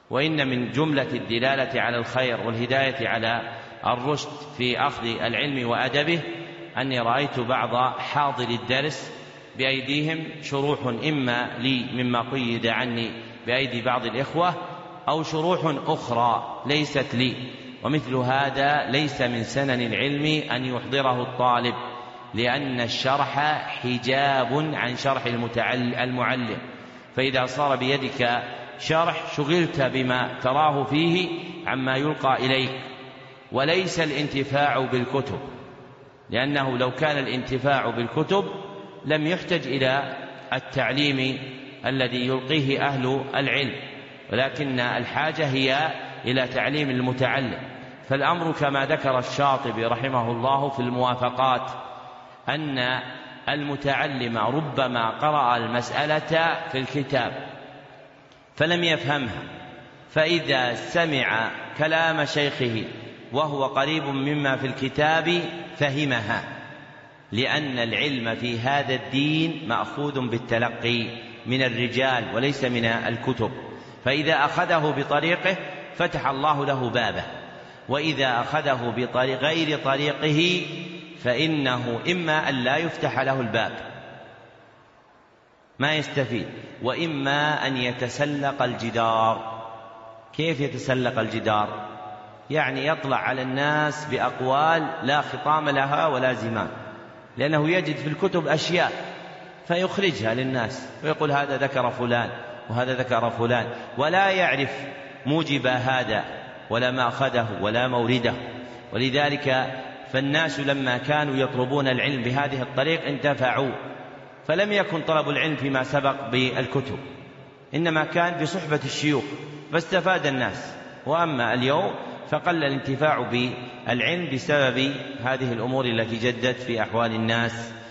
وإن من جملة الدلالة على الخير والهداية على الرشد في أخذ العلم وأدبه أني رأيت بعض حاضر الدرس بأيديهم شروح إما لي مما قيد عني بأيدي بعض الإخوة أو شروح أخرى ليست لي، ومثل هذا ليس من سنن العلم أن يحضره الطالب، لأن الشرح حجاب عن شرح المعلم، فإذا صار بيدك شرح شغلت بما تراه فيه عما يلقى إليك، وليس الانتفاع بالكتب، لأنه لو كان الانتفاع بالكتب لم يحتج إلى التعليم الذي يلقيه أهل العلم، ولكن الحاجة هي إلى تعليم المتعلم. فالأمر كما ذكر الشاطبي رحمه الله في الموافقات أن المتعلم ربما قرأ المسألة في الكتاب فلم يفهمها، فإذا سمع كلام شيخه وهو قريب مما في الكتاب فهمها، لأن العلم في هذا الدين مأخوذ بالتلقي من الرجال وليس من الكتب، فإذا أخذه بطريقه فتح الله له بابه، وإذا أخذه غير طريقه فإنه إما أن لا يفتح له الباب ما يستفيد، وإما أن يتسلق الجدار. كيف يتسلق الجدار؟ يعني يطلع على الناس بأقوال لا خطام لها ولا زمام، لأنه يجد في الكتب أشياء فيخرجها للناس ويقول هذا ذكر فلان وهذا ذكر فلان، ولا يعرف موجب هذا ولا ما أخذه ولا مورده. ولذلك فالناس لما كانوا يطلبون العلم بهذه الطريق انتفعوا، فلم يكن طلب العلم فيما سبق بالكتب، إنما كان بصحبة الشيوخ فاستفاد الناس. وأما اليوم فقل الانتفاع بالعلم بسبب هذه الأمور التي جدت في أحوال الناس